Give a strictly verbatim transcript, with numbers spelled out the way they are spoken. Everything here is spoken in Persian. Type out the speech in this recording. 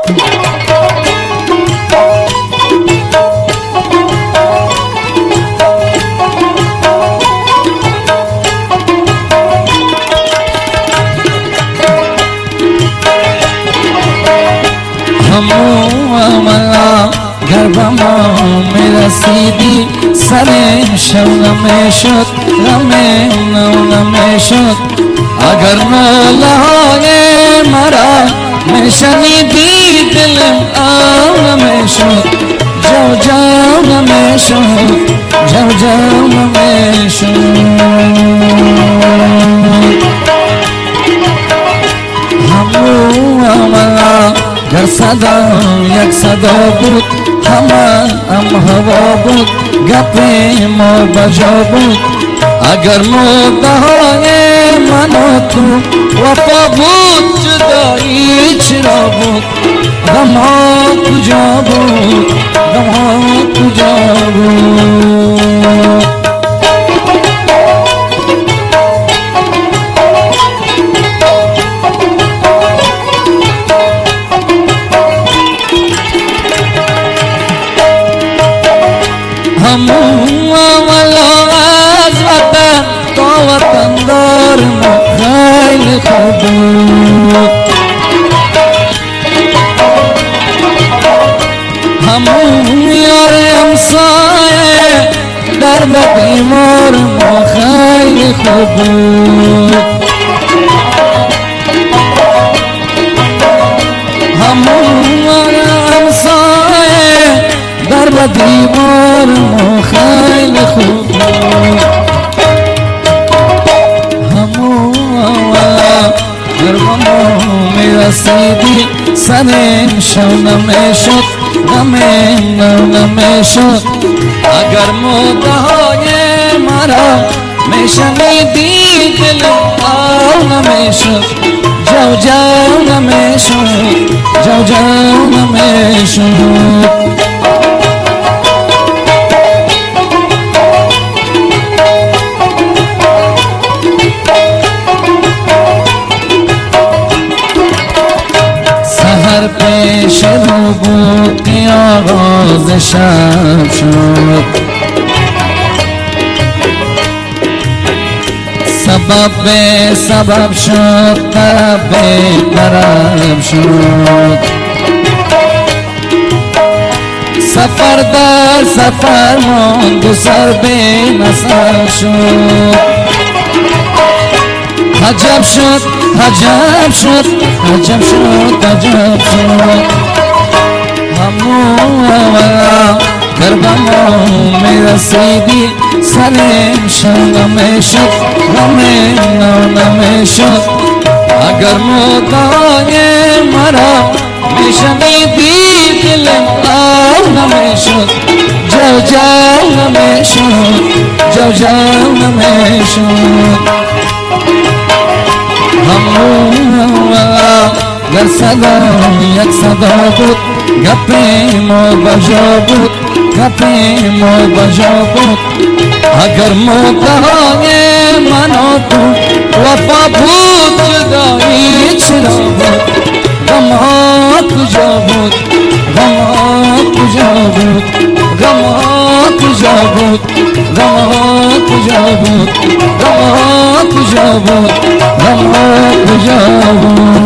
رسیدی سر شب نمیشد غم نو نمیشد اگر ناله های مرا میشنیدی دلم آو نمیشد جو جو نمیشد جو جو نمیشد همو عملا گر صدا یک صدا بود همه ام هوا بود گپی ما بجا بود اگر مدده های من و تو وفا بود جدایی چرا بود غم ها کجا بود غم ها کجا بود همون اولا از وطن تا وطن دار ما خیلی خوب بود همون یار همسایه درد بیمار ما خیلی خوب بود همون یار همسایه درد بیمار ما خیلی خوب بود همون اولا در ما میرسیدی سرم شو نمیشد غم نو نمیشد اگر مدده های مرا میشنیدی دلم آو نمیشد جو جو نمیشد جو جو نمیشد سحر پیش رو بود که آغاز شب شد سبب به سبب شد طرف به طرف شد سفر در سفر ماند و سر به نسر شد عجب شد عجب شد عجب شد عجب شد همون اولا در غم میرسیدی سرم شو نمیشد غم نو نمیشد اگر مدعای مرا میشنیدی دلم آو نمیشد جو جو نمیشد جو جو نمیشد همون اولا در صدا یک صدا بود گپی ما بجا بود گپی ما بجا بود اگر مدعای من و تو وفا بود جدایی چرا بود غم ها کجا بود غم ها کجا بود غم ها کجا بود غم ها کجا بود غم ها کجا بود غم ها کجا بود